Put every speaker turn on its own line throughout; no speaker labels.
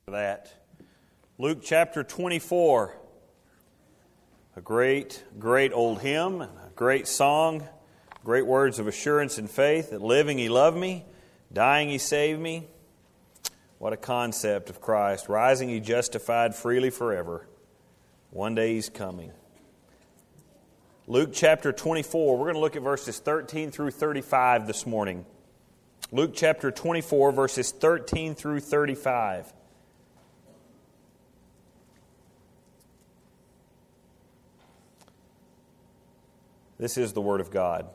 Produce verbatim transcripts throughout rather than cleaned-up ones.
That Luke chapter twenty-four, a great, great old hymn, a great song, great words of assurance and faith that living He loved me, dying He saved me. What a concept of Christ. Rising He justified freely forever. One day He's coming. Luke chapter twenty-four, we're going to look at verses thirteen through thirty-five this morning. Luke chapter twenty-four, verses thirteen through thirty-five. This is the Word of God.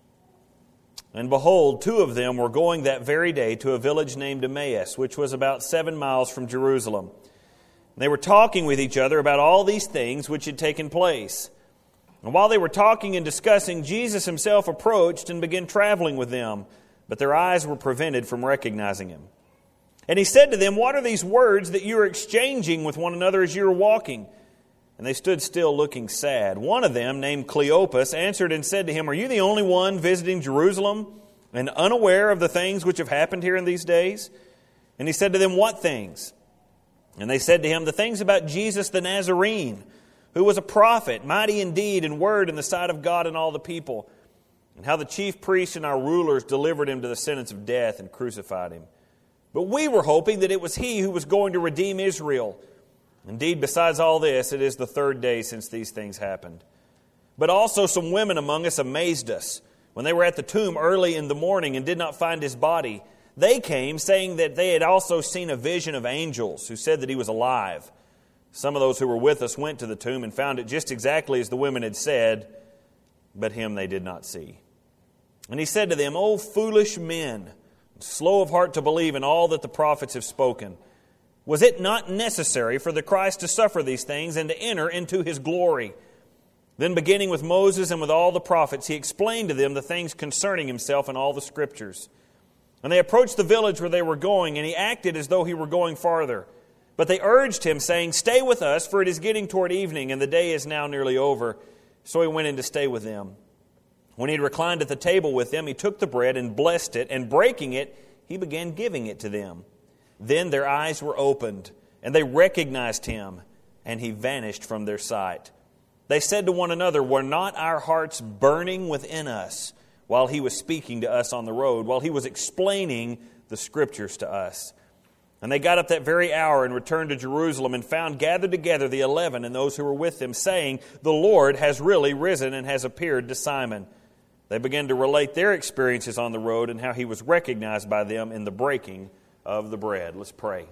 And behold, two of them were going that very day to a village named Emmaus, which was about seven miles from Jerusalem. And they were talking with each other about all these things which had taken place. And while they were talking and discussing, Jesus Himself approached and began traveling with them, but their eyes were prevented from recognizing Him. And He said to them, "What are these words that you are exchanging with one another as you are walking?" And they stood still looking sad. One of them, named Cleopas, answered and said to Him, "Are you the only one visiting Jerusalem and unaware of the things which have happened here in these days?" And He said to them, "What things?" And they said to Him, "The things about Jesus the Nazarene, who was a prophet, mighty in deed and word in the sight of God and all the people, and how the chief priests and our rulers delivered Him to the sentence of death and crucified Him. But we were hoping that it was He who was going to redeem Israel. Indeed, besides all this, it is the third day since these things happened. But also some women among us amazed us. When they were at the tomb early in the morning and did not find His body, they came, saying that they had also seen a vision of angels who said that He was alive. Some of those who were with us went to the tomb and found it just exactly as the women had said, but Him they did not see." And He said to them, "O foolish men, slow of heart to believe in all that the prophets have spoken. Was it not necessary for the Christ to suffer these things and to enter into His glory?" Then beginning with Moses and with all the prophets, He explained to them the things concerning Himself in all the Scriptures. And they approached the village where they were going, and He acted as though He were going farther. But they urged Him, saying, "Stay with us, for it is getting toward evening, and the day is now nearly over." So He went in to stay with them. When He had reclined at the table with them, He took the bread and blessed it, and breaking it, He began giving it to them. Then their eyes were opened, and they recognized Him, and He vanished from their sight. They said to one another, "Were not our hearts burning within us while He was speaking to us on the road, while He was explaining the Scriptures to us?" And they got up that very hour and returned to Jerusalem and found gathered together the eleven and those who were with them, saying, "The Lord has really risen and has appeared to Simon." They began to relate their experiences on the road and how He was recognized by them in the breaking of the bread. Let's pray.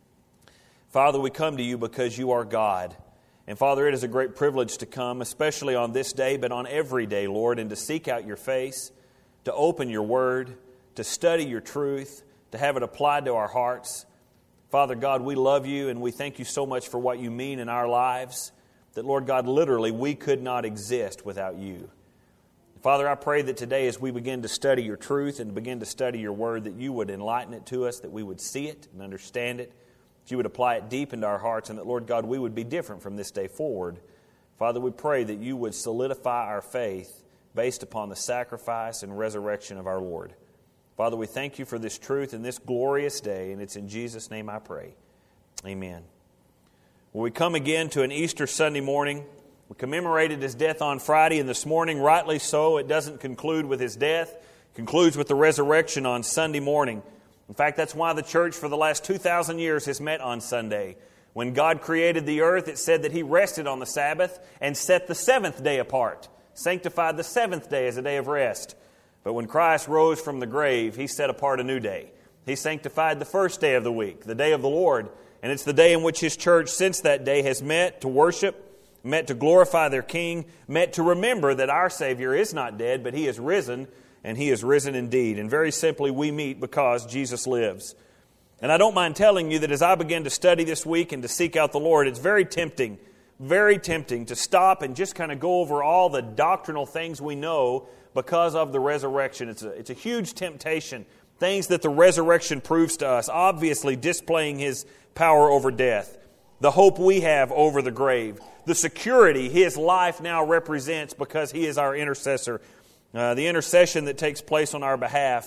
Father, we come to You because You are God. And Father, it is a great privilege to come, especially on this day, but on every day, Lord, and to seek out Your face, to open Your Word, to study Your truth, to have it applied to our hearts. Father God, we love You, and we thank You so much for what You mean in our lives, that, Lord God, literally we could not exist without You. Father, I pray that today as we begin to study Your truth and begin to study Your Word, that You would enlighten it to us, that we would see it and understand it, that You would apply it deep into our hearts, and that, Lord God, we would be different from this day forward. Father, we pray that You would solidify our faith based upon the sacrifice and resurrection of our Lord. Father, we thank You for this truth and this glorious day, and it's in Jesus' name I pray. Amen. Well, we come again to an Easter Sunday morning. We commemorated His death on Friday, and this morning, rightly so, it doesn't conclude with His death. It concludes with the resurrection on Sunday morning. In fact, that's why the church for the last two thousand years has met on Sunday. When God created the earth, it said that He rested on the Sabbath and set the seventh day apart, sanctified the seventh day as a day of rest. But when Christ rose from the grave, He set apart a new day. He sanctified the first day of the week, the day of the Lord, and it's the day in which His church since that day has met to worship, met to glorify their King, met to remember that our Savior is not dead, but He is risen, and He is risen indeed. And very simply, we meet because Jesus lives. And I don't mind telling you that as I begin to study this week and to seek out the Lord, it's very tempting, very tempting to stop and just kind of go over all the doctrinal things we know because of the resurrection. It's a, it's a huge temptation. Things that the resurrection proves to us, obviously displaying His power over death, the hope we have over the grave, the security His life now represents because He is our intercessor, uh, the intercession that takes place on our behalf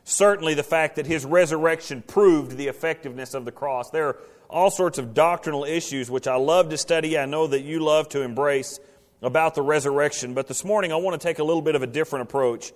Certainly the fact that His resurrection proved the effectiveness of the cross. There are all sorts of doctrinal issues which I love to study. I know that you love to embrace about the resurrection. But this morning I want to take a little bit of a different approach.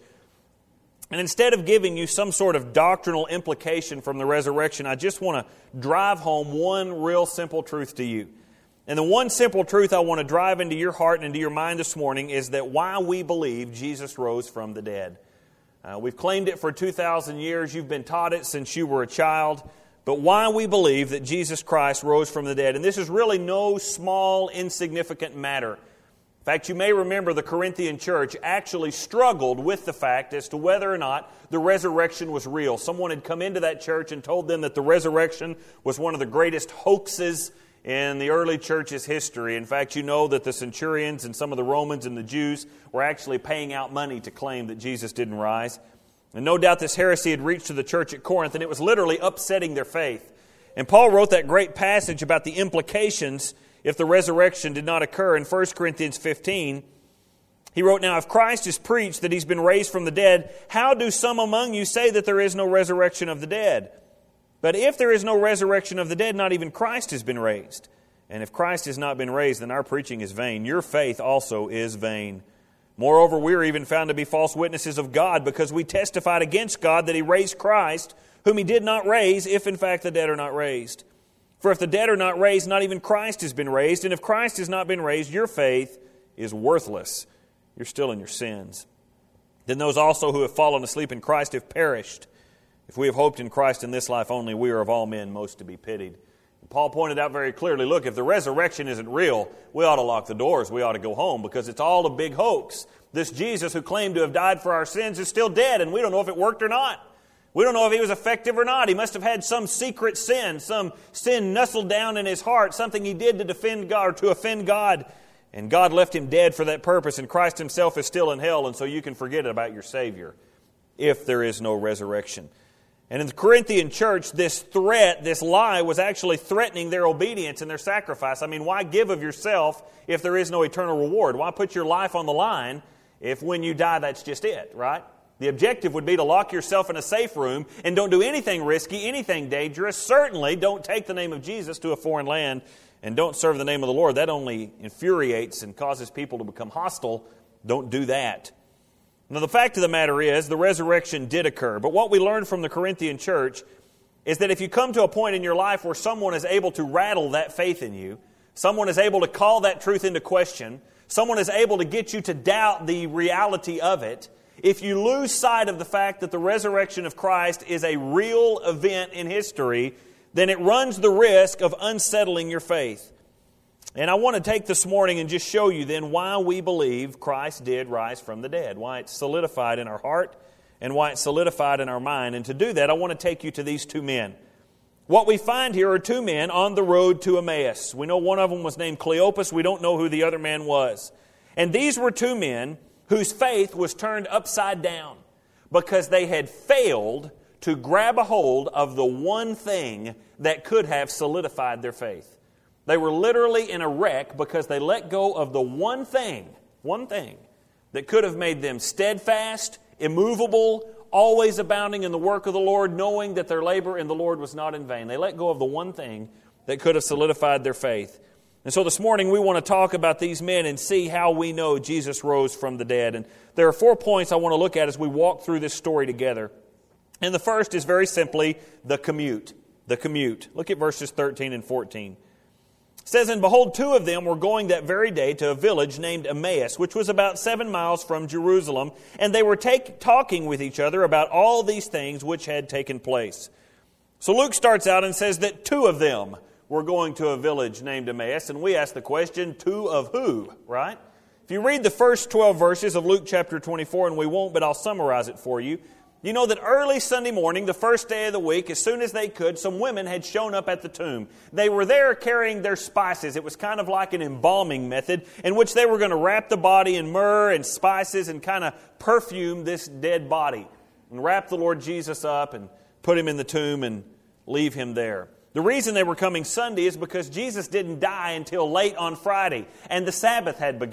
And instead of giving you some sort of doctrinal implication from the resurrection, I just want to drive home one real simple truth to you. And the one simple truth I want to drive into your heart and into your mind this morning is that why we believe Jesus rose from the dead. Uh, we've claimed it for two thousand years. You've been taught it since you were a child. But why we believe that Jesus Christ rose from the dead. And this is really no small, insignificant matter. In fact, you may remember the Corinthian church actually struggled with the fact as to whether or not the resurrection was real. Someone had come into that church and told them that the resurrection was one of the greatest hoaxes in the early church's history. In fact, you know that the centurions and some of the Romans and the Jews were actually paying out money to claim that Jesus didn't rise. And no doubt this heresy had reached to the church at Corinth, and it was literally upsetting their faith. And Paul wrote that great passage about the implications if the resurrection did not occur in First Corinthians fifteen. He wrote, "Now if Christ is preached that He's been raised from the dead, how do some among you say that there is no resurrection of the dead? But if there is no resurrection of the dead, not even Christ has been raised. And if Christ has not been raised, then our preaching is vain. Your faith also is vain. Moreover, we are even found to be false witnesses of God, because we testified against God that He raised Christ, whom He did not raise, if in fact the dead are not raised. For if the dead are not raised, not even Christ has been raised. And if Christ has not been raised, your faith is worthless. You're still in your sins. Then those also who have fallen asleep in Christ have perished. If we have hoped in Christ in this life only, we are of all men most to be pitied." And Paul pointed out very clearly, look, if the resurrection isn't real, we ought to lock the doors. We ought to go home, because it's all a big hoax. This Jesus who claimed to have died for our sins is still dead, and we don't know if it worked or not. We don't know if He was effective or not. He must have had some secret sin, some sin nestled down in His heart, something He did to defend God or to offend God. And God left Him dead for that purpose, and Christ Himself is still in hell, and so you can forget about your Savior if there is no resurrection. And in the Corinthian church, this threat, this lie, was actually threatening their obedience and their sacrifice. I mean, why give of yourself if there is no eternal reward? Why put your life on the line if when you die that's just it, right? The objective would be to lock yourself in a safe room and don't do anything risky, anything dangerous. Certainly don't take the name of Jesus to a foreign land, and don't serve the name of the Lord. That only infuriates and causes people to become hostile. Don't do that. Now, the fact of the matter is, the resurrection did occur. But what we learned from the Corinthian church is that if you come to a point in your life where someone is able to rattle that faith in you, someone is able to call that truth into question, someone is able to get you to doubt the reality of it, if you lose sight of the fact that the resurrection of Christ is a real event in history, then it runs the risk of unsettling your faith. And I want to take this morning and just show you then why we believe Christ did rise from the dead, why it's solidified in our heart and why it's solidified in our mind. And to do that, I want to take you to these two men. What we find here are two men on the road to Emmaus. We know one of them was named Cleopas. We don't know who the other man was. And these were two men whose faith was turned upside down because they had failed to grab a hold of the one thing that could have solidified their faith. They were literally in a wreck because they let go of the one thing, one thing, that could have made them steadfast, immovable, always abounding in the work of the Lord, knowing that their labor in the Lord was not in vain. They let go of the one thing that could have solidified their faith. And so this morning we want to talk about these men and see how we know Jesus rose from the dead. And there are four points I want to look at as we walk through this story together. And the first is very simply the commute. The commute. Look at verses thirteen and fourteen. It says, "And behold, two of them were going that very day to a village named Emmaus, which was about seven miles from Jerusalem, and they were take, talking with each other about all these things which had taken place." So Luke starts out and says that two of them were going to a village named Emmaus, and we ask the question, two of who, right? If you read the first twelve verses of Luke chapter twenty-four, and we won't, but I'll summarize it for you, you know that early Sunday morning, the first day of the week, as soon as they could, some women had shown up at the tomb. They were there carrying their spices. It was kind of like an embalming method in which they were going to wrap the body in myrrh and spices and kind of perfume this dead body and wrap the Lord Jesus up and put Him in the tomb and leave Him there. The reason they were coming Sunday is because Jesus didn't die until late on Friday, and the Sabbath had begun.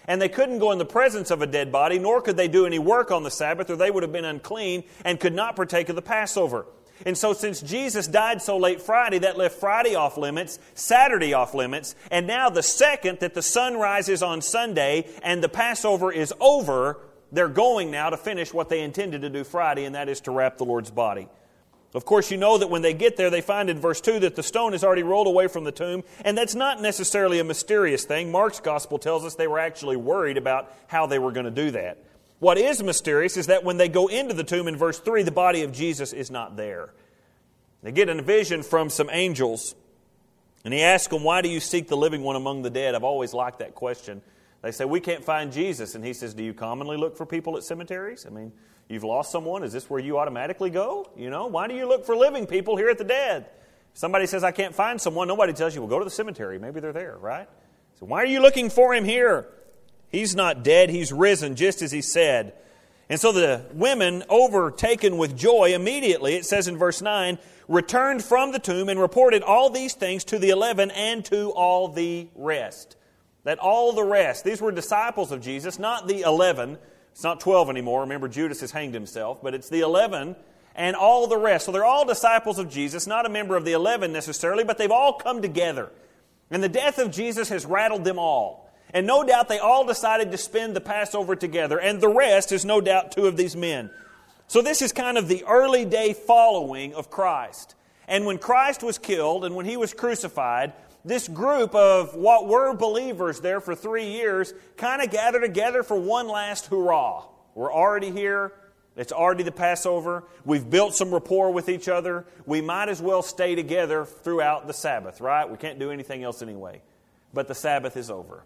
And they couldn't go in the presence of a dead body, nor could they do any work on the Sabbath, or they would have been unclean and could not partake of the Passover. And so since Jesus died so late Friday, that left Friday off limits, Saturday off limits, and now the second that the sun rises on Sunday and the Passover is over, they're going now to finish what they intended to do Friday, and that is to wrap the Lord's body. Of course, you know that when they get there, they find in verse two that the stone is already rolled away from the tomb, and that's not necessarily a mysterious thing. Mark's gospel tells us they were actually worried about how they were going to do that. What is mysterious is that when they go into the tomb in verse three, the body of Jesus is not there. They get a vision from some angels, and he asks them, "Why do you seek the living one among the dead?" I've always liked that question. They say, "We can't find Jesus." And he says, "Do you commonly look for people at cemeteries? I mean, you've lost someone. Is this where you automatically go? You know, why do you look for living people here at the dead?" If somebody says, "I can't find someone," nobody tells you, "Well, go to the cemetery. Maybe they're there," right? So why are you looking for him here? He's not dead. He's risen, just as he said. And so the women, overtaken with joy, immediately, it says in verse nine, returned from the tomb and reported all these things to the eleven and to all the rest. That all the rest, these were disciples of Jesus, not the eleven. It's not twelve anymore. Remember, Judas has hanged himself. But it's the eleven and all the rest. So they're all disciples of Jesus, not a member of the eleven necessarily, but they've all come together. And the death of Jesus has rattled them all. And no doubt they all decided to spend the Passover together. And the rest is no doubt two of these men. So this is kind of the early day following of Christ. And when Christ was killed and when He was crucified, this group of what were believers there for three years kind of gathered together for one last hurrah. We're already here. It's already the Passover. We've built some rapport with each other. We might as well stay together throughout the Sabbath, right? We can't do anything else anyway. But the Sabbath is over.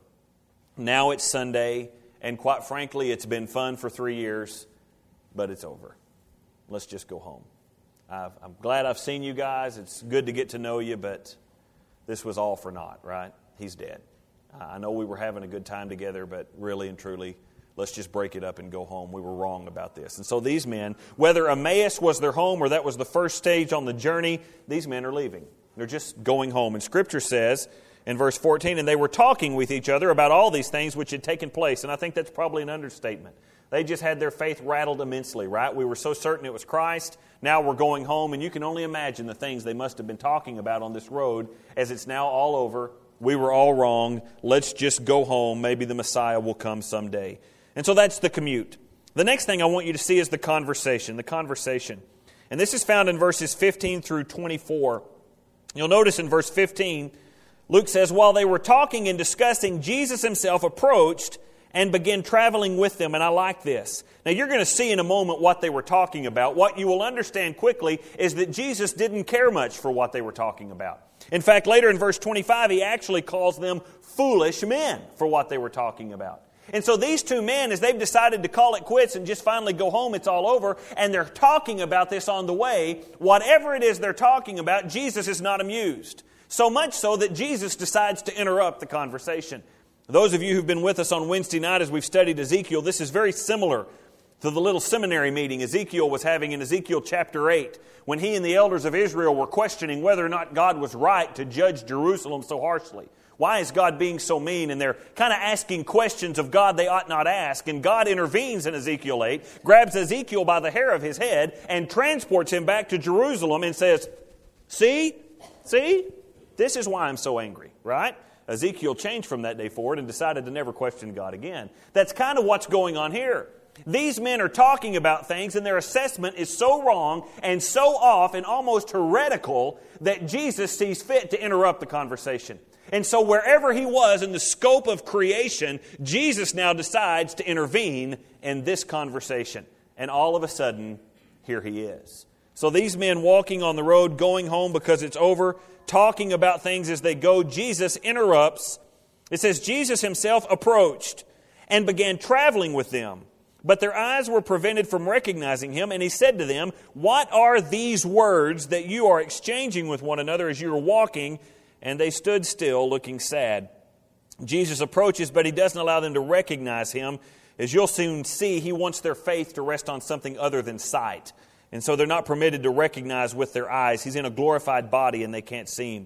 Now it's Sunday, and quite frankly, it's been fun for three years, but it's over. Let's just go home. I've, I'm glad I've seen you guys. It's good to get to know you, but this was all for naught, right? He's dead. I know we were having a good time together, but really and truly, let's just break it up and go home. We were wrong about this. And so these men, whether Emmaus was their home or that was the first stage on the journey, these men are leaving. They're just going home. And Scripture says in verse fourteen, and they were talking with each other about all these things which had taken place. And I think that's probably an understatement. They just had their faith rattled immensely, right? We were so certain it was Christ. Now we're going home, and you can only imagine the things they must have been talking about on this road as it's now all over. We were all wrong. Let's just go home. Maybe the Messiah will come someday. And so that's the commute. The next thing I want you to see is the conversation. The conversation. And this is found in verses fifteen through twenty-four. You'll notice in verse fifteen, Luke says, while they were talking and discussing, Jesus Himself approached and began traveling with them. And I like this. Now you're going to see in a moment what they were talking about. What you will understand quickly is that Jesus didn't care much for what they were talking about. In fact, later in verse twenty-five, He actually calls them foolish men for what they were talking about. And so these two men, as they've decided to call it quits and just finally go home, it's all over, and they're talking about this on the way, whatever it is they're talking about, Jesus is not amused. So much so that Jesus decides to interrupt the conversation. Those of you who've been with us on Wednesday night as we've studied Ezekiel, this is very similar to the little seminary meeting Ezekiel was having in Ezekiel chapter eight, when he and the elders of Israel were questioning whether or not God was right to judge Jerusalem so harshly. Why is God being so mean? And they're kind of asking questions of God they ought not ask. And God intervenes in Ezekiel eight, grabs Ezekiel by the hair of his head, and transports him back to Jerusalem and says, see, see, this is why I'm so angry, right? Ezekiel changed from that day forward and decided to never question God again. That's kind of what's going on here. These men are talking about things, and their assessment is so wrong and so off and almost heretical that Jesus sees fit to interrupt the conversation. And so wherever He was in the scope of creation, Jesus now decides to intervene in this conversation. And all of a sudden, here He is. So these men walking on the road, going home because it's over, talking about things as they go, Jesus interrupts. It says, Jesus Himself approached and began traveling with them. But their eyes were prevented from recognizing Him, and He said to them, what are these words that you are exchanging with one another as you are walking? And they stood still, looking sad. Jesus approaches, but He doesn't allow them to recognize Him. As you'll soon see, He wants their faith to rest on something other than sight. And so they're not permitted to recognize with their eyes. He's in a glorified body and they can't see Him.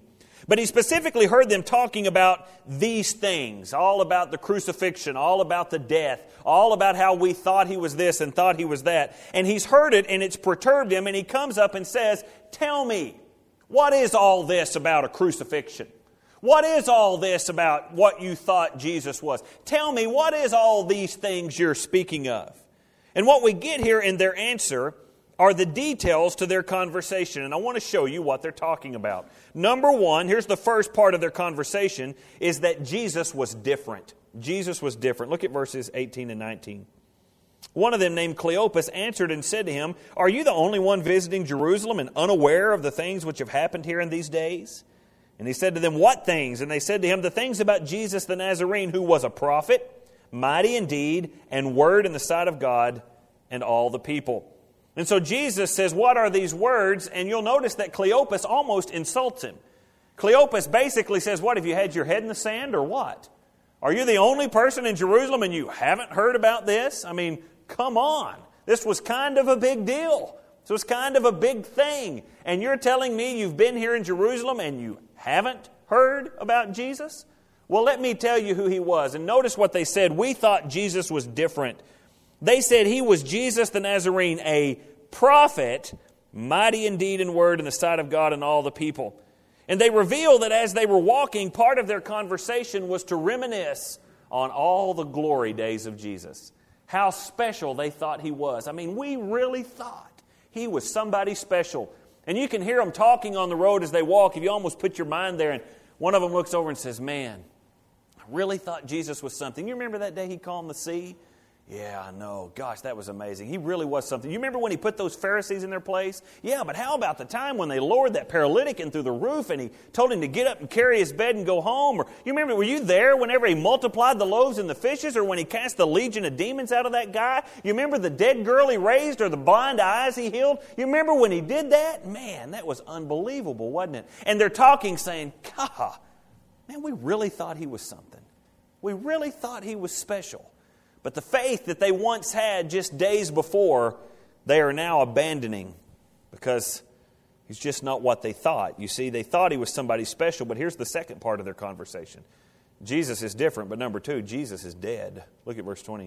But he specifically heard them talking about these things, all about the crucifixion, all about the death, all about how we thought he was this and thought he was that. And he's heard it and it's perturbed him, and he comes up and says, "Tell me, what is all this about a crucifixion? What is all this about what you thought Jesus was? Tell me, what is all these things you're speaking of?" And what we get here in their answer are the details to their conversation. And I want to show you what they're talking about. Number one, here's the first part of their conversation, is that Jesus was different. Jesus was different. Look at verses eighteen and nineteen. One of them, named Cleopas, answered and said to him, "Are you the only one visiting Jerusalem and unaware of the things which have happened here in these days?" And he said to them, "What things?" And they said to him, "The things about Jesus the Nazarene, who was a prophet, mighty in deed and word in the sight of God and all the people." And so Jesus says, "What are these words?" And you'll notice that Cleopas almost insults him. Cleopas basically says, "What, have you had your head in the sand or what? Are you the only person in Jerusalem and you haven't heard about this? I mean, come on. This was kind of a big deal. This was kind of a big thing. And you're telling me you've been here in Jerusalem and you haven't heard about Jesus? Well, let me tell you who he was." And notice what they said. "We thought Jesus was different." They said he was Jesus the Nazarene, a prophet, mighty in deed and word in the sight of God and all the people. And they reveal that as they were walking, part of their conversation was to reminisce on all the glory days of Jesus. How special they thought he was. I mean, we really thought he was somebody special. And you can hear them talking on the road as they walk. If you almost put your mind there, and one of them looks over and says, "Man, I really thought Jesus was something. You remember that day he calmed the sea? Yeah, I know. Gosh, that was amazing. He really was something. You remember when he put those Pharisees in their place? Yeah, but how about the time when they lowered that paralytic in through the roof and he told him to get up and carry his bed and go home? Or you remember, were you there whenever he multiplied the loaves and the fishes, or when he cast the legion of demons out of that guy? You remember the dead girl he raised or the blind eyes he healed? You remember when he did that? Man, that was unbelievable, wasn't it?" And they're talking saying, "God, man, we really thought he was something. We really thought he was special." But the faith that they once had just days before, they are now abandoning because he's just not what they thought. You see, they thought he was somebody special, but here's the second part of their conversation. Jesus is different, but number two, Jesus is dead. Look at verse twenty.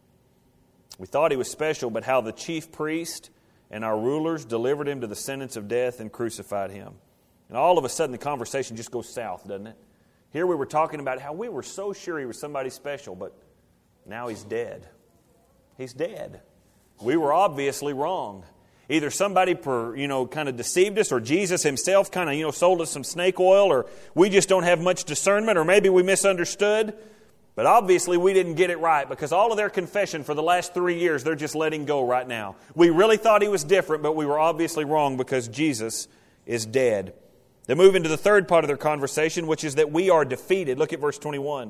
"We thought he was special, but how the chief priest and our rulers delivered him to the sentence of death and crucified him." And all of a sudden the conversation just goes south, doesn't it? Here we were talking about how we were so sure he was somebody special, but now he's dead. He's dead. We were obviously wrong. Either somebody, per, you know, kind of deceived us, or Jesus himself kind of, you know, sold us some snake oil, or we just don't have much discernment, or maybe we misunderstood. But obviously we didn't get it right, because all of their confession for the last three years, they're just letting go right now. We really thought he was different, but we were obviously wrong because Jesus is dead. They move into the third part of their conversation, which is that we are defeated. Look at verse twenty-one.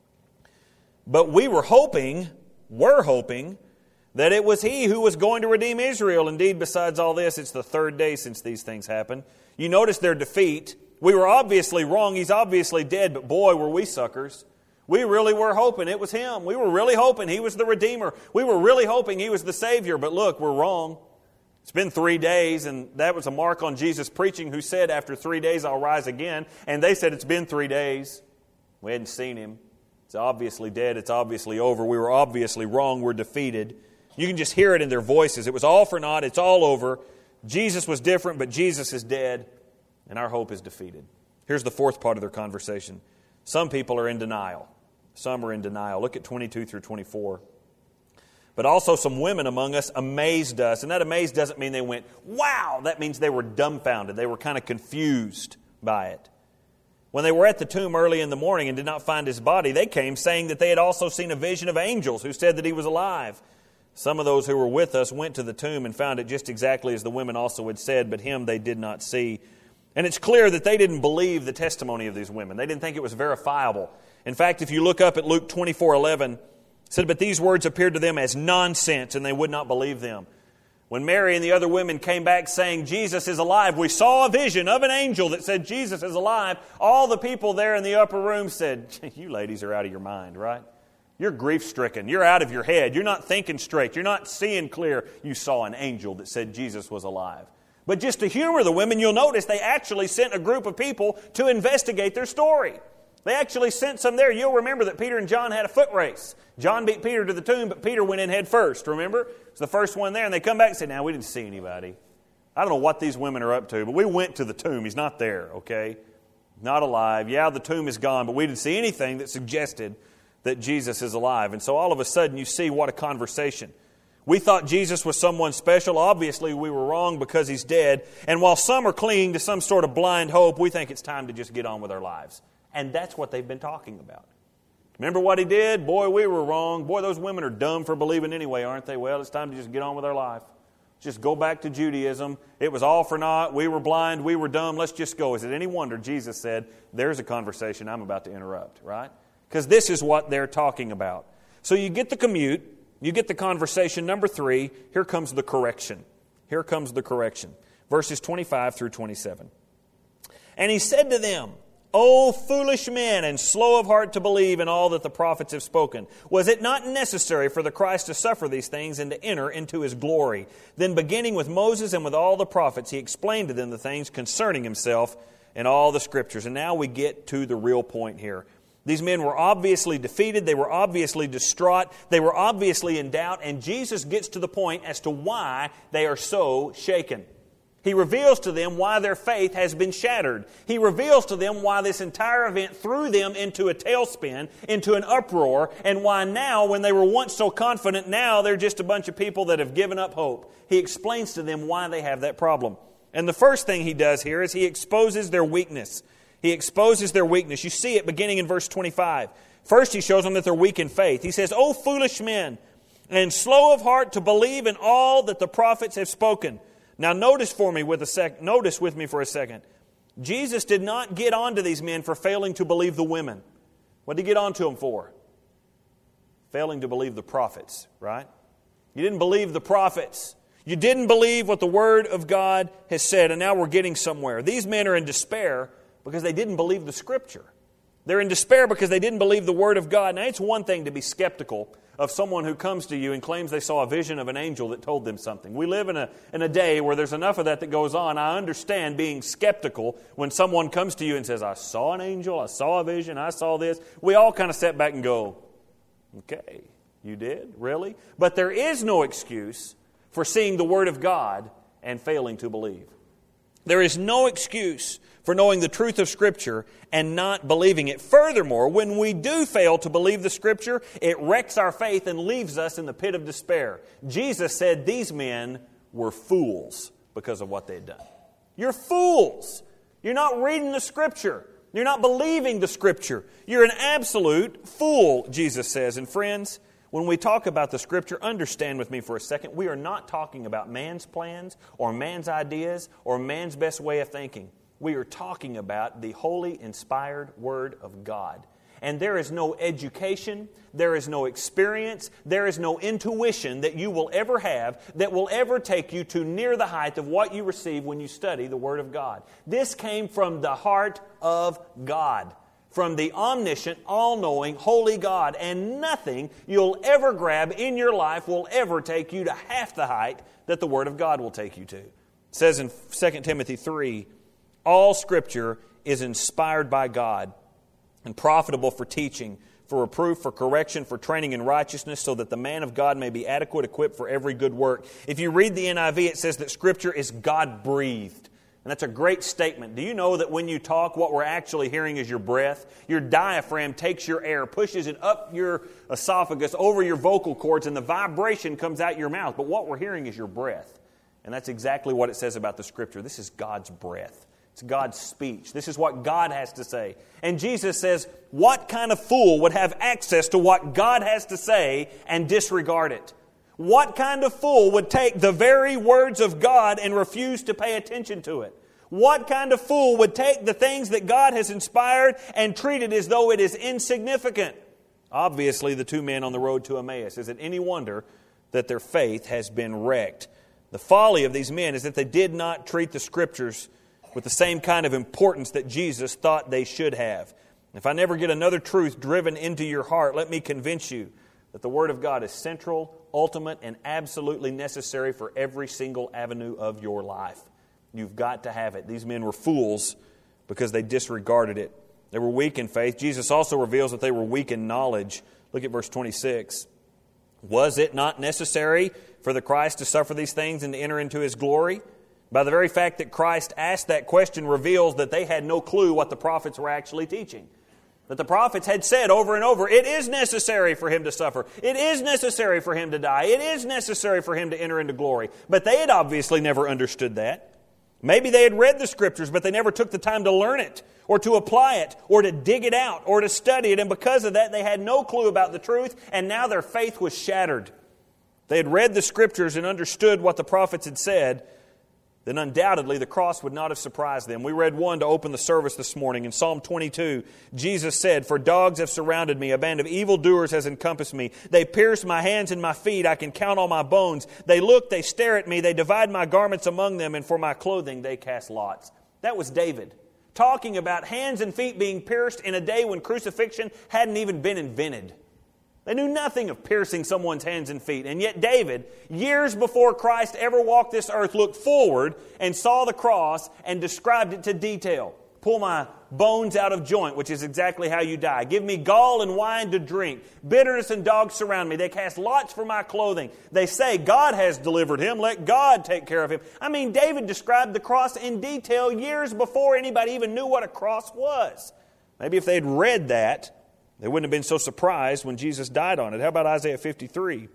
"But we were hoping, were hoping, that it was he who was going to redeem Israel. Indeed, besides all this, it's the third day since these things happened." You notice their defeat. We were obviously wrong. He's obviously dead, but boy, were we suckers. We really were hoping it was him. We were really hoping he was the Redeemer. We were really hoping he was the Savior, but look, we're wrong. It's been three days, and that was a mark on Jesus' preaching, who said, "After three days I'll rise again." And they said it's been three days. We hadn't seen him. It's obviously dead. It's obviously over. We were obviously wrong. We're defeated. You can just hear it in their voices. It was all for naught. It's all over. Jesus was different, but Jesus is dead, and our hope is defeated. Here's the fourth part of their conversation. Some people are in denial. Some are in denial. Look at twenty-two through twenty-four. "But also some women among us amazed us." And that amazed doesn't mean they went, "Wow!" That means they were dumbfounded. They were kind of confused by it. "When they were at the tomb early in the morning and did not find his body, they came saying that they had also seen a vision of angels who said that he was alive. Some of those who were with us went to the tomb and found it just exactly as the women also had said, but him they did not see." And it's clear that they didn't believe the testimony of these women. They didn't think it was verifiable. In fact, if you look up at Luke twenty-four eleven, it said, "But these words appeared to them as nonsense, and they would not believe them. When Mary and the other women came back saying, 'Jesus is alive,' we saw a vision of an angel that said, 'Jesus is alive.' All the people there in the upper room said," You ladies are out of your mind, right? You're grief-stricken. You're out of your head. You're not thinking straight. You're not seeing clear. You saw an angel that said Jesus was alive." But just to humor the women, you'll notice they actually sent a group of people to investigate their story. They actually sent some there. You'll remember that Peter and John had a foot race. John beat Peter to the tomb, but Peter went in head first, remember? It's the first one there, and they come back and say, now, we didn't see anybody. I don't know what these women are up to, but we went to the tomb. He's not there, okay? Not alive. Yeah, the tomb is gone, but we didn't see anything that suggested that Jesus is alive. And so all of a sudden you see what a conversation. We thought Jesus was someone special. Obviously we were wrong because He's dead. And while some are clinging to some sort of blind hope, we think it's time to just get on with our lives. And that's what they've been talking about. Remember what He did? Boy, we were wrong. Boy, those women are dumb for believing anyway, aren't they? Well, it's time to just get on with our life. Just go back to Judaism. It was all for naught. We were blind. We were dumb. Let's just go. Is it any wonder Jesus said, there's a conversation I'm about to interrupt, right? Because this is what they're talking about. So you get the commute. You get the conversation. Number three, here comes the correction. Here comes the correction. Verses twenty-five through twenty-seven. And He said to them, O foolish men, and slow of heart to believe in all that the prophets have spoken. Was it not necessary for the Christ to suffer these things and to enter into His glory? Then beginning with Moses and with all the prophets, He explained to them the things concerning Himself in all the Scriptures. And now we get to the real point here. These men were obviously defeated. They were obviously distraught. They were obviously in doubt. And Jesus gets to the point as to why they are so shaken. He reveals to them why their faith has been shattered. He reveals to them why this entire event threw them into a tailspin, into an uproar, and why now, when they were once so confident, now they're just a bunch of people that have given up hope. He explains to them why they have that problem. And the first thing He does here is He exposes their weakness. He exposes their weakness. You see it beginning in verse twenty-five. First, He shows them that they're weak in faith. He says, O foolish men, and slow of heart to believe in all that the prophets have spoken. Now notice for me with a sec. Notice with me for a second. Jesus did not get on to these men for failing to believe the women. What did He get on to them for? Failing to believe the prophets, right? You didn't believe the prophets. You didn't believe what the Word of God has said, and now we're getting somewhere. These men are in despair because they didn't believe the Scripture. They're in despair because they didn't believe the Word of God. Now, it's one thing to be skeptical of someone who comes to you and claims they saw a vision of an angel that told them something. We live in a, in a day where there's enough of that that goes on. I understand being skeptical when someone comes to you and says, I saw an angel, I saw a vision, I saw this. We all kind of step back and go, okay, you did? Really? But there is no excuse for seeing the Word of God and failing to believe. There is no excuse for knowing the truth of Scripture and not believing it. Furthermore, when we do fail to believe the Scripture, it wrecks our faith and leaves us in the pit of despair. Jesus said these men were fools because of what they had done. You're fools. You're not reading the Scripture. You're not believing the Scripture. You're an absolute fool, Jesus says. And friends, when we talk about the Scripture, understand with me for a second, we are not talking about man's plans or man's ideas or man's best way of thinking. We are talking about the holy, inspired Word of God. And there is no education, there is no experience, there is no intuition that you will ever have that will ever take you to near the height of what you receive when you study the Word of God. This came from the heart of God, from the omniscient, all-knowing, holy God. And nothing you'll ever grab in your life will ever take you to half the height that the Word of God will take you to. It says in Second Timothy three, all Scripture is inspired by God and profitable for teaching, for reproof, for correction, for training in righteousness, so that the man of God may be adequate, equipped for every good work. If you read the N I V, it says that Scripture is God-breathed. And that's a great statement. Do you know that when you talk, what we're actually hearing is your breath? Your diaphragm takes your air, pushes it up your esophagus, over your vocal cords, and the vibration comes out your mouth. But what we're hearing is your breath. And that's exactly what it says about the Scripture. This is God's breath. It's God's speech. This is what God has to say. And Jesus says, what kind of fool would have access to what God has to say and disregard it? What kind of fool would take the very words of God and refuse to pay attention to it? What kind of fool would take the things that God has inspired and treat it as though it is insignificant? Obviously, the two men on the road to Emmaus. Is it any wonder that their faith has been wrecked? The folly of these men is that they did not treat the Scriptures with the same kind of importance that Jesus thought they should have. If I never get another truth driven into your heart, let me convince you that the Word of God is central, ultimate, and absolutely necessary for every single avenue of your life. You've got to have it. These men were fools because they disregarded it. They were weak in faith. Jesus also reveals that they were weak in knowledge. Look at verse twenty-six. Was it not necessary for the Christ to suffer these things and to enter into His glory? By the very fact that Christ asked that question reveals that they had no clue what the prophets were actually teaching. That the prophets had said over and over, it is necessary for Him to suffer. It is necessary for Him to die. It is necessary for Him to enter into glory. But they had obviously never understood that. Maybe they had read the Scriptures, but they never took the time to learn it, or to apply it, or to dig it out, or to study it. And because of that, they had no clue about the truth, and now their faith was shattered. They had read the Scriptures and understood what the prophets had said, then undoubtedly the cross would not have surprised them. We read one to open the service this morning. In Psalm twenty-two, Jesus said, "For dogs have surrounded me, a band of evildoers has encompassed me. They pierce my hands and my feet, I can count all my bones. They look, they stare at me, they divide my garments among them, and for my clothing they cast lots." That was David, talking about hands and feet being pierced in a day when crucifixion hadn't even been invented. They knew nothing of piercing someone's hands and feet. And yet David, years before Christ ever walked this earth, looked forward and saw the cross and described it to detail. Pull my bones out of joint, which is exactly how you die. Give me gall and wine to drink. Bitterness and dogs surround me. They cast lots for my clothing. They say, God has delivered him. Let God take care of him. I mean, David described the cross in detail years before anybody even knew what a cross was. Maybe if they'd read that, they wouldn't have been so surprised when Jesus died on it. How about Isaiah fifty-three?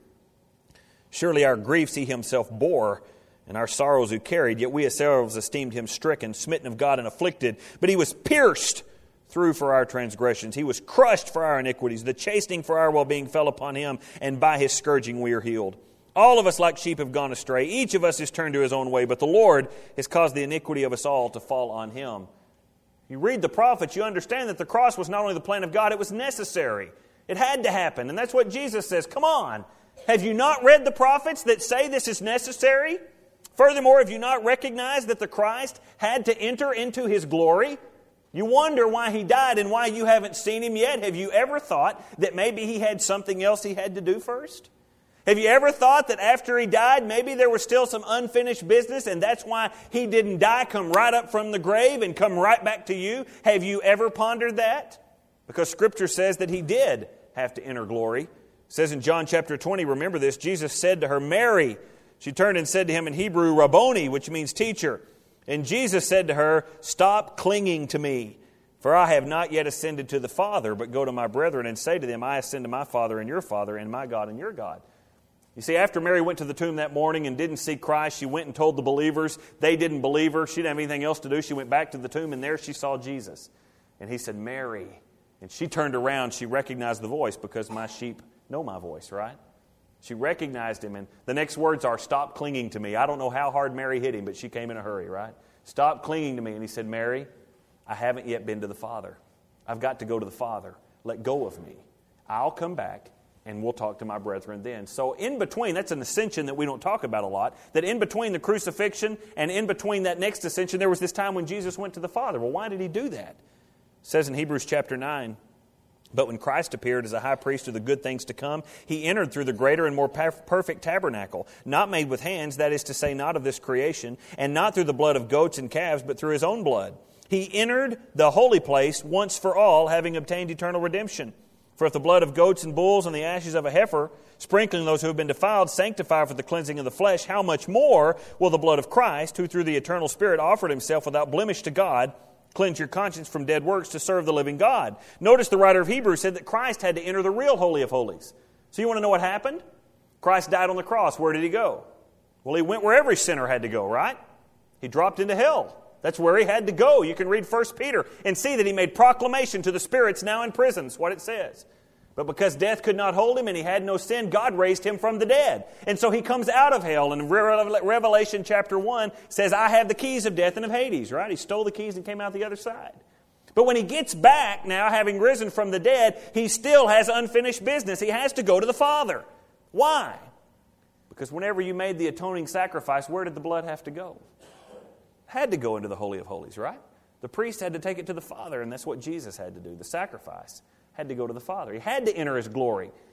Surely our griefs He Himself bore, and our sorrows Who carried, yet we ourselves esteemed Him stricken, smitten of God, and afflicted. But He was pierced through for our transgressions. He was crushed for our iniquities. The chastening for our well-being fell upon Him, and by His scourging we are healed. All of us like sheep have gone astray. Each of us has turned to his own way, but the Lord has caused the iniquity of us all to fall on Him. You read the prophets, you understand that the cross was not only the plan of God, it was necessary. It had to happen. And that's what Jesus says. Come on. Have you not read the prophets that say this is necessary? Furthermore, have you not recognized that the Christ had to enter into His glory? You wonder why He died and why you haven't seen Him yet. Have you ever thought that maybe He had something else He had to do first? Have you ever thought that after He died, maybe there was still some unfinished business and that's why He didn't die, come right up from the grave and come right back to you? Have you ever pondered that? Because Scripture says that He did have to enter glory. It says in John chapter twenty, remember this, Jesus said to her, Mary. She turned and said to Him in Hebrew, Rabboni, which means teacher. And Jesus said to her, stop clinging to me, for I have not yet ascended to the Father, but go to my brethren and say to them, I ascend to my Father and your Father, and my God and your God. You see, after Mary went to the tomb that morning and didn't see Christ, she went and told the believers. They didn't believe her. She didn't have anything else to do. She went back to the tomb, and there she saw Jesus. And He said, Mary. And she turned around. She recognized the voice because my sheep know my voice, right? She recognized Him. And the next words are, stop clinging to me. I don't know how hard Mary hit Him, but she came in a hurry, right? Stop clinging to me. And He said, Mary, I haven't yet been to the Father. I've got to go to the Father. Let go of me. I'll come back. And we'll talk to my brethren then. So in between, that's an ascension that we don't talk about a lot, that in between the crucifixion and in between that next ascension, there was this time when Jesus went to the Father. Well, why did He do that? It says in Hebrews chapter nine, but when Christ appeared as a high priest of the good things to come, He entered through the greater and more perfect tabernacle, not made with hands, that is to say, not of this creation, and not through the blood of goats and calves, but through His own blood. He entered the holy place once for all, having obtained eternal redemption. For if the blood of goats and bulls and the ashes of a heifer, sprinkling those who have been defiled, sanctify for the cleansing of the flesh, how much more will the blood of Christ, who through the eternal Spirit offered Himself without blemish to God, cleanse your conscience from dead works to serve the living God? Notice the writer of Hebrews said that Christ had to enter the real Holy of Holies. So you want to know what happened? Christ died on the cross. Where did He go? Well, He went where every sinner had to go, right? He dropped into hell. That's where He had to go. You can read First Peter and see that He made proclamation to the spirits now in prison. That's what it says. But because death could not hold Him and He had no sin, God raised Him from the dead. And so He comes out of hell. And Revelation chapter one says, I have the keys of death and of Hades, right? He stole the keys and came out the other side. But when He gets back now, having risen from the dead, He still has unfinished business. He has to go to the Father. Why? Because whenever you made the atoning sacrifice, where did the blood have to go? Had to go into the Holy of Holies, right? The priest had to take it to the Father, and that's what Jesus had to do. The sacrifice had to go to the Father. He had to enter His glory.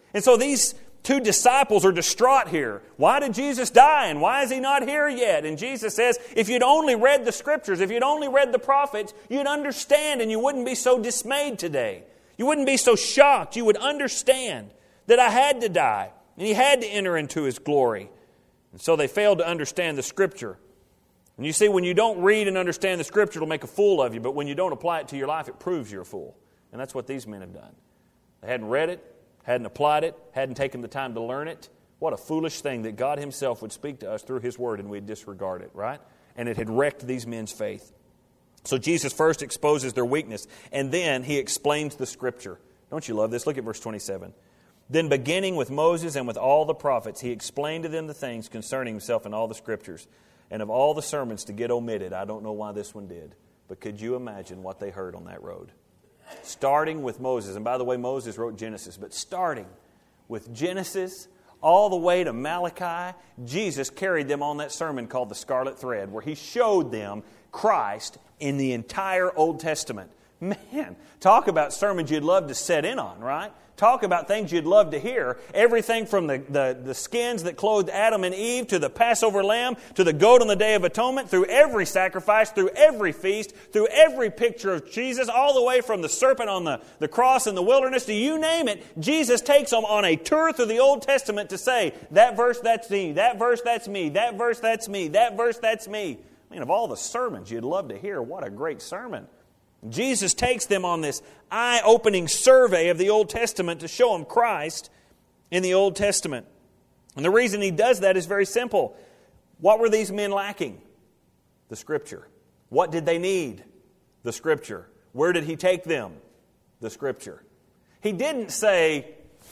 And so these two disciples are distraught here. Why did Jesus die and why is He not here yet? And Jesus says, if you'd only read the Scriptures, if you'd only read the prophets, you'd understand and you wouldn't be so dismayed today. You wouldn't be so shocked. You would understand that I had to die and He had to enter into His glory. And so they failed to understand the Scripture. And you see, when you don't read and understand the Scripture, it'll make a fool of you. But when you don't apply it to your life, it proves you're a fool. And that's what these men have done. They hadn't read it, hadn't applied it, hadn't taken the time to learn it. What a foolish thing that God Himself would speak to us through His Word and we'd disregard it, right? And it had wrecked these men's faith. So Jesus first exposes their weakness, and then He explains the Scripture. Don't you love this? Look at verse twenty-seven. Then beginning with Moses and with all the prophets, He explained to them the things concerning Himself in all the Scriptures. And of all the sermons to get omitted, I don't know why this one did, but could you imagine what they heard on that road? Starting with Moses, and by the way, Moses wrote Genesis, but starting with Genesis all the way to Malachi, Jesus carried them on that sermon called the Scarlet Thread, where He showed them Christ in the entire Old Testament. Man, talk about sermons you'd love to set in on, right? Talk about things you'd love to hear. Everything from the, the, the skins that clothed Adam and Eve to the Passover lamb to the goat on the Day of Atonement, through every sacrifice, through every feast, through every picture of Jesus, all the way from the serpent on the, the cross in the wilderness to you name it. Jesus takes them on a tour through the Old Testament to say, that verse, that's me, that verse, that's me, that verse, that's me, that verse, that's me. I mean, of all the sermons you'd love to hear, what a great sermon. Jesus takes them on this eye-opening survey of the Old Testament to show them Christ in the Old Testament. And the reason He does that is very simple. What were these men lacking? The Scripture. What did they need? The Scripture. Where did He take them? The Scripture. He didn't say,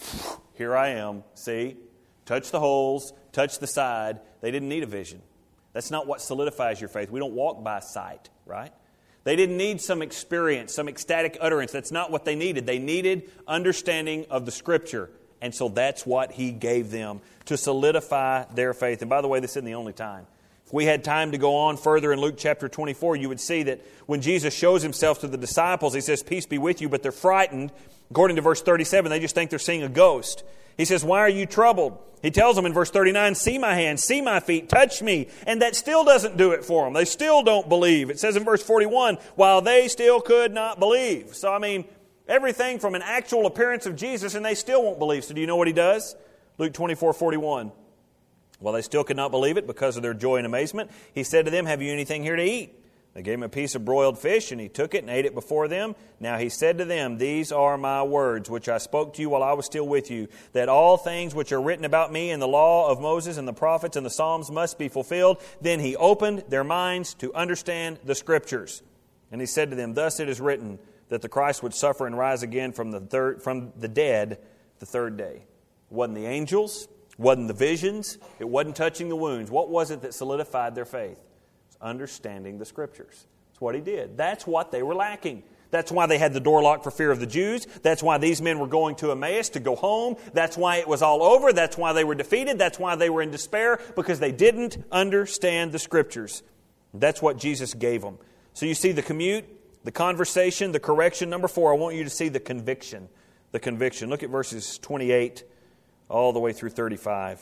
here I am, see, touch the holes, touch the side. They didn't need a vision. That's not what solidifies your faith. We don't walk by sight, right? They didn't need some experience, some ecstatic utterance. That's not what they needed. They needed understanding of the Scripture. And so that's what He gave them to solidify their faith. And by the way, this isn't the only time. If we had time to go on further in Luke chapter twenty-four, you would see that when Jesus shows Himself to the disciples, He says, peace be with you, but they're frightened. According to verse thirty-seven, they just think they're seeing a ghost. He says, why are you troubled? He tells them in verse thirty-nine, see my hands, see my feet, touch me. And that still doesn't do it for them. They still don't believe. It says in verse forty-one, while they still could not believe. So, I mean, everything from an actual appearance of Jesus, and they still won't believe. So do you know what He does? Luke twenty-four forty-one. While they still could not believe it because of their joy and amazement, He said to them, have you anything here to eat? They gave Him a piece of broiled fish, and He took it and ate it before them. Now He said to them, these are my words, which I spoke to you while I was still with you, that all things which are written about me in the law of Moses and the prophets and the Psalms must be fulfilled. Then He opened their minds to understand the Scriptures. And He said to them, thus it is written, that the Christ would suffer and rise again from the third, from the dead the third day. It wasn't the angels, it wasn't the visions, it wasn't touching the wounds. What was it that solidified their faith? Understanding the Scriptures. That's what He did. That's what they were lacking. That's why they had the door locked for fear of the Jews. That's why these men were going to Emmaus to go home. That's why it was all over. That's why they were defeated. That's why they were in despair, because they didn't understand the Scriptures. That's what Jesus gave them. So you see the commute, the conversation, the correction. Number four, I want you to see the conviction. The conviction. Look at verses twenty-eight all the way through thirty-five.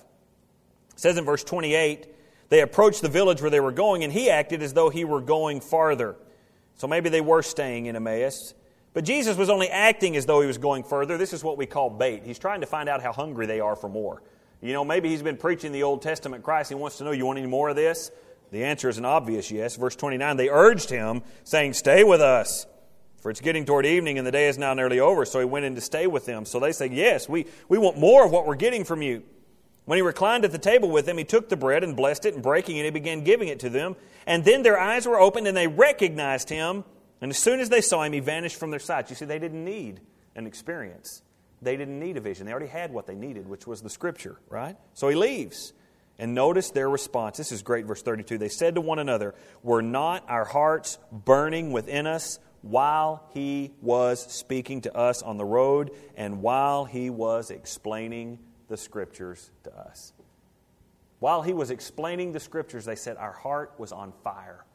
It says in verse twenty-eight, they approached the village where they were going, and He acted as though He were going farther. So maybe they were staying in Emmaus. But Jesus was only acting as though He was going further. This is what we call bait. He's trying to find out how hungry they are for more. You know, maybe He's been preaching the Old Testament Christ. He wants to know, you want any more of this? The answer is an obvious yes. Verse twenty-nine, they urged Him, saying, stay with us, for it's getting toward evening, and the day is now nearly over. So He went in to stay with them. So they said, yes, we, we want more of what we're getting from you. When He reclined at the table with them, He took the bread and blessed it, and breaking it, He began giving it to them. And then their eyes were opened, and they recognized Him. And as soon as they saw Him, He vanished from their sight. You see, they didn't need an experience. They didn't need a vision. They already had what they needed, which was the Scripture, right? So He leaves. And notice their response. This is great, verse thirty-two. They said to one another, were not our hearts burning within us while He was speaking to us on the road and while He was explaining the Scriptures to us? While He was explaining the Scriptures, they said our heart was on fire.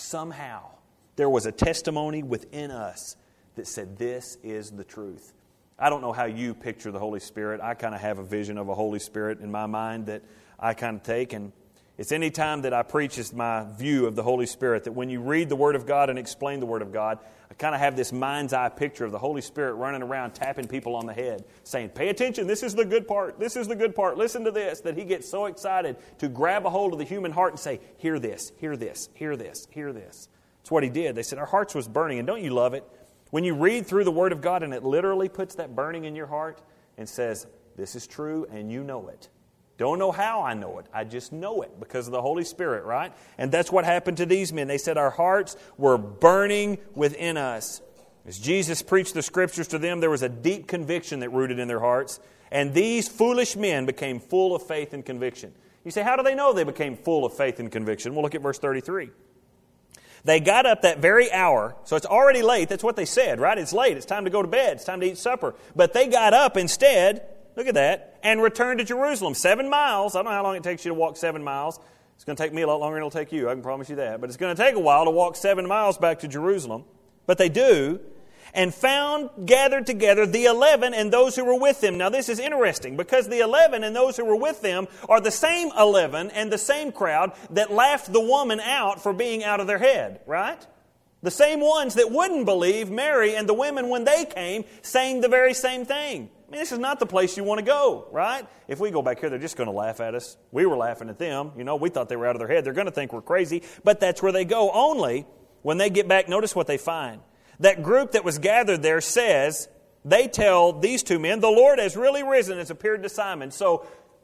Somehow there was a testimony within us that said this is the truth. I don't know how you picture the Holy Spirit. I kind of have a vision of a Holy Spirit in my mind that I kind of take. And it's any time that I preach is my view of the Holy Spirit, that when you read the Word of God and explain the Word of God, I kind of have this mind's eye picture of the Holy Spirit running around tapping people on the head, saying, pay attention, this is the good part, this is the good part, listen to this, that He gets so excited to grab a hold of the human heart and say, hear this, hear this, hear this, hear this. That's what He did. They said, our hearts was burning, and don't you love it? When you read through the Word of God and it literally puts that burning in your heart and says, this is true and you know it. Don't know how I know it. I just know it because of the Holy Spirit, right? And that's what happened to these men. They said our hearts were burning within us. As Jesus preached the Scriptures to them, there was a deep conviction that rooted in their hearts. And these foolish men became full of faith and conviction. You say, how do they know they became full of faith and conviction? Well, look at verse thirty-three. They got up that very hour, so it's already late. That's what they said, right? It's late. It's time to go to bed. It's time to eat supper. But they got up instead, look at that, and returned to Jerusalem. Seven miles. I don't know how long it takes you to walk seven miles. It's going to take me a lot longer than it'll take you. I can promise you that. But it's going to take a while to walk seven miles back to Jerusalem. But they do, and found gathered together the eleven and those who were with them. Now this is interesting because the eleven and those who were with them are the same eleven and the same crowd that laughed the woman out for being out of their head, right? The same ones that wouldn't believe Mary and the women when they came saying the very same thing. I mean, this is not the place you want to go, right? If we go back here, they're just going to laugh at us. We were laughing at them. You know, we thought they were out of their head. They're going to think we're crazy, but that's where they go. Only when they get back, notice what they find. That group that was gathered there says, they tell these two men, the Lord has really risen and has appeared to Simon. So,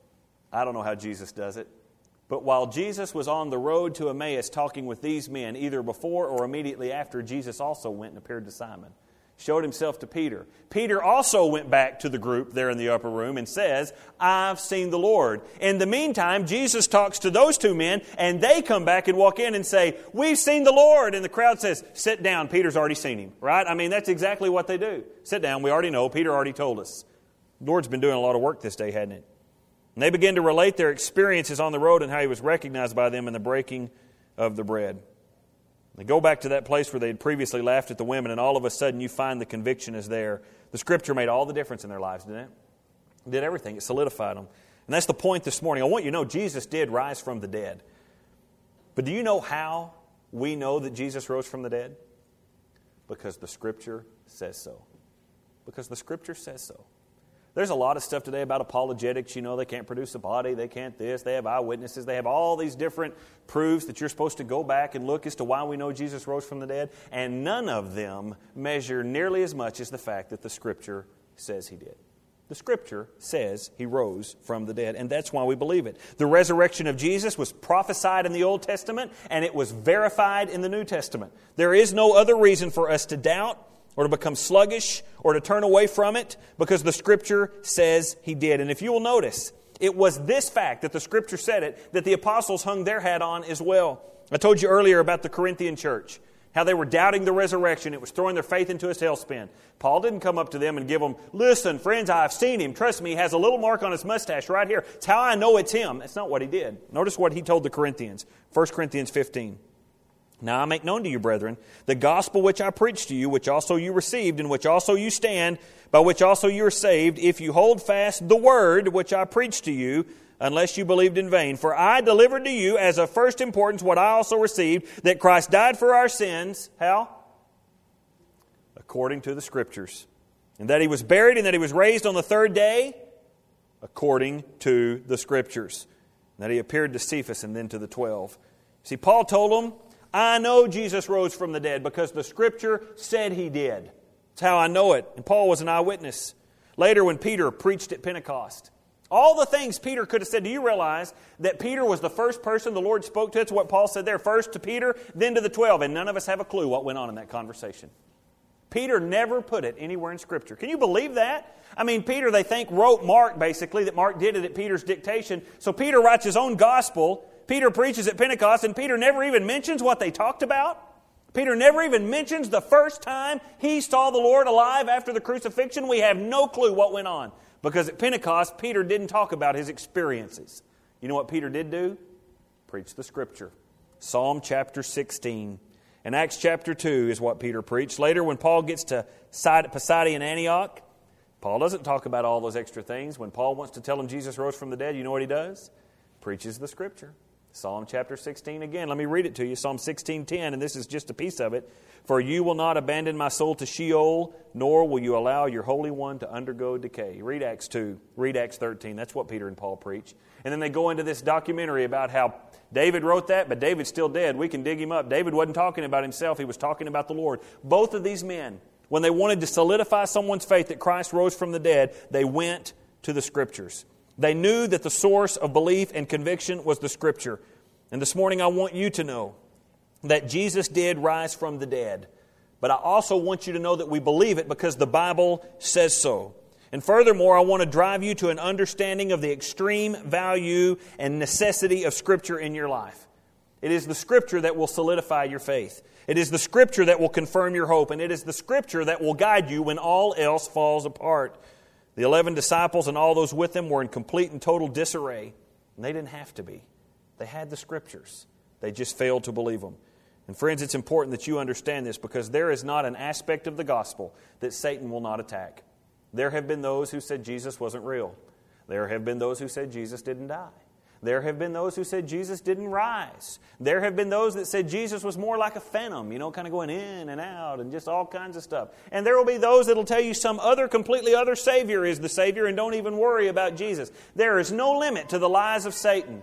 I don't know how Jesus does it, but while Jesus was on the road to Emmaus talking with these men, either before or immediately after, Jesus also went and appeared to Simon. Showed Himself to Peter. Peter also went back to the group there in the upper room and says, I've seen the Lord. In the meantime, Jesus talks to those two men and they come back and walk in and say, we've seen the Lord. And the crowd says, sit down. Peter's already seen Him. Right? I mean, that's exactly what they do. Sit down. We already know. Peter already told us. The Lord's been doing a lot of work this day, hadn't it? And they begin to relate their experiences on the road and how He was recognized by them in the breaking of the bread. They go back to that place where they had previously laughed at the women, and all of a sudden you find the conviction is there. The Scripture made all the difference in their lives, didn't it? It did everything. It solidified them. And that's the point this morning. I want you to know Jesus did rise from the dead. But do you know how we know that Jesus rose from the dead? Because the Scripture says so. Because the Scripture says so. There's a lot of stuff today about apologetics. You know, they can't produce a body. They can't this. They have eyewitnesses. They have all these different proofs that you're supposed to go back and look as to why we know Jesus rose from the dead. And none of them measure nearly as much as the fact that the Scripture says He did. The Scripture says He rose from the dead, and that's why we believe it. The resurrection of Jesus was prophesied in the Old Testament, and it was verified in the New Testament. There is no other reason for us to doubt or to become sluggish, or to turn away from it, because the Scripture says He did. And if you will notice, it was this fact that the Scripture said it, that the apostles hung their hat on as well. I told you earlier about the Corinthian church, how they were doubting the resurrection. It was throwing their faith into a tailspin. Paul didn't come up to them and give them, listen, friends, I've seen Him. Trust me, He has a little mark on His mustache right here. It's how I know it's Him. That's not what he did. Notice what he told the Corinthians. First Corinthians fifteen. Now I make known to you, brethren, the gospel which I preached to you, which also you received, in which also you stand, by which also you are saved, if you hold fast the word which I preached to you, unless you believed in vain. For I delivered to you as of first importance what I also received, that Christ died for our sins. How? According to the Scriptures. And that He was buried and that He was raised on the third day, according to the Scriptures. And that He appeared to Cephas and then to the twelve. See, Paul told them, I know Jesus rose from the dead because the Scripture said He did. That's how I know it. And Paul was an eyewitness. Later when Peter preached at Pentecost, all the things Peter could have said, do you realize that Peter was the first person the Lord spoke to? That's what Paul said there. First to Peter, then to the twelve. And none of us have a clue what went on in that conversation. Peter never put it anywhere in Scripture. Can you believe that? I mean, Peter, they think, wrote Mark, basically, that Mark did it at Peter's dictation. So Peter writes his own gospel. Peter preaches at Pentecost, and Peter never even mentions what they talked about. Peter never even mentions the first time he saw the Lord alive after the crucifixion. We have no clue what went on. Because at Pentecost, Peter didn't talk about his experiences. You know what Peter did do? Preach the Scripture. Psalm chapter sixteen. And Acts chapter two is what Peter preached. Later, when Paul gets to Pisidian Antioch, Paul doesn't talk about all those extra things. When Paul wants to tell them Jesus rose from the dead, you know what he does? Preaches the Scripture. Psalm chapter sixteen again. Let me read it to you. Psalm sixteen ten, and this is just a piece of it. For you will not abandon my soul to Sheol, nor will you allow your Holy One to undergo decay. Read Acts two. Read Acts thirteen. That's what Peter and Paul preach. And then they go into this documentary about how David wrote that, but David's still dead. We can dig him up. David wasn't talking about himself. He was talking about the Lord. Both of these men, when they wanted to solidify someone's faith that Christ rose from the dead, they went to the Scriptures. They knew that the source of belief and conviction was the Scripture. And this morning I want you to know that Jesus did rise from the dead. But I also want you to know that we believe it because the Bible says so. And furthermore, I want to drive you to an understanding of the extreme value and necessity of Scripture in your life. It is the Scripture that will solidify your faith. It is the Scripture that will confirm your hope. And it is the Scripture that will guide you when all else falls apart. The eleven disciples and all those with them were in complete and total disarray. And they didn't have to be. They had the Scriptures. They just failed to believe them. And friends, it's important that you understand this because there is not an aspect of the gospel that Satan will not attack. There have been those who said Jesus wasn't real. There have been those who said Jesus didn't die. There have been those who said Jesus didn't rise. There have been those that said Jesus was more like a phantom, you know, kind of going in and out and just all kinds of stuff. And there will be those that will tell you some other, completely other Savior is the Savior and don't even worry about Jesus. There is no limit to the lies of Satan.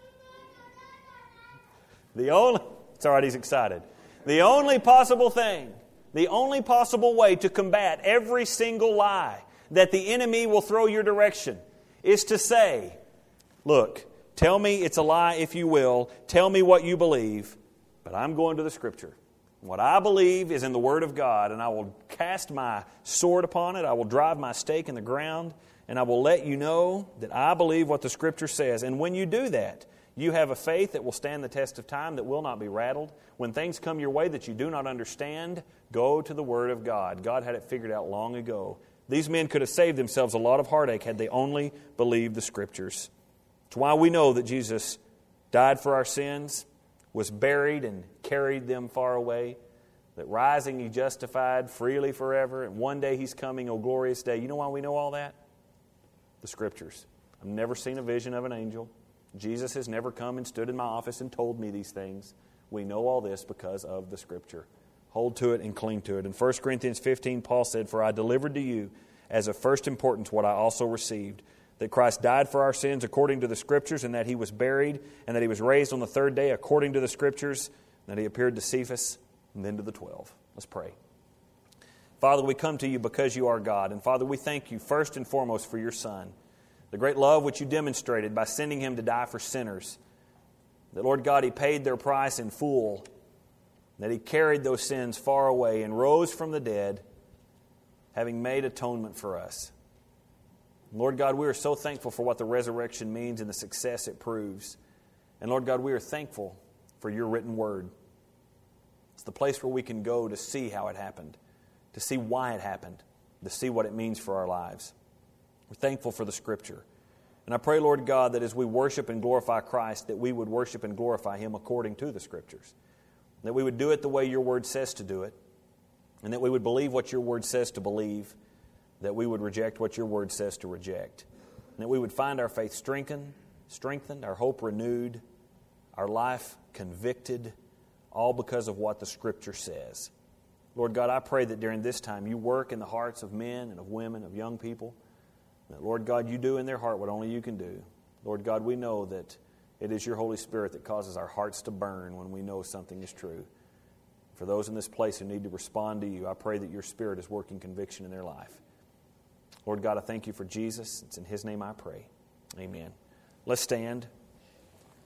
The only, it's all right, he's excited. The only possible thing, the only possible way to combat every single lie that the enemy will throw your direction is to say, look, tell me it's a lie if you will. Tell me what you believe, but I'm going to the Scripture. What I believe is in the Word of God, and I will cast my sword upon it. I will drive my stake in the ground, and I will let you know that I believe what the Scripture says. And when you do that, you have a faith that will stand the test of time, that will not be rattled. When things come your way that you do not understand, go to the Word of God. God had it figured out long ago. These men could have saved themselves a lot of heartache had they only believed the Scriptures. It's why we know that Jesus died for our sins, was buried and carried them far away, that rising He justified freely forever, and one day He's coming, oh glorious day. You know why we know all that? The Scriptures. I've never seen a vision of an angel. Jesus has never come and stood in my office and told me these things. We know all this because of the Scripture. Hold to it and cling to it. In First Corinthians fifteen, Paul said, For I delivered to you as of first importance what I also received, that Christ died for our sins according to the Scriptures, and that He was buried, and that He was raised on the third day according to the Scriptures, and that He appeared to Cephas, and then to the twelve. Let's pray. Father, we come to You because You are God. And Father, we thank You first and foremost for Your Son, the great love which You demonstrated by sending Him to die for sinners. That, Lord God, He paid their price in full. That He carried those sins far away and rose from the dead, having made atonement for us. Lord God, we are so thankful for what the resurrection means and the success it proves. And Lord God, we are thankful for Your written word. It's the place where we can go to see how it happened, to see why it happened, to see what it means for our lives. We're thankful for the Scripture. And I pray, Lord God, that as we worship and glorify Christ, that we would worship and glorify Him according to the Scriptures. That we would do it the way Your Word says to do it. And that we would believe what Your Word says to believe. That we would reject what Your Word says to reject. And that we would find our faith strengthened, strengthened, our hope renewed, our life convicted, all because of what the Scripture says. Lord God, I pray that during this time You work in the hearts of men and of women, of young people. That, Lord God, You do in their heart what only You can do. Lord God, we know that it is Your Holy Spirit that causes our hearts to burn when we know something is true. For those in this place who need to respond to You, I pray that Your Spirit is working conviction in their life. Lord God, I thank You for Jesus. It's in His name I pray. Amen. Let's stand.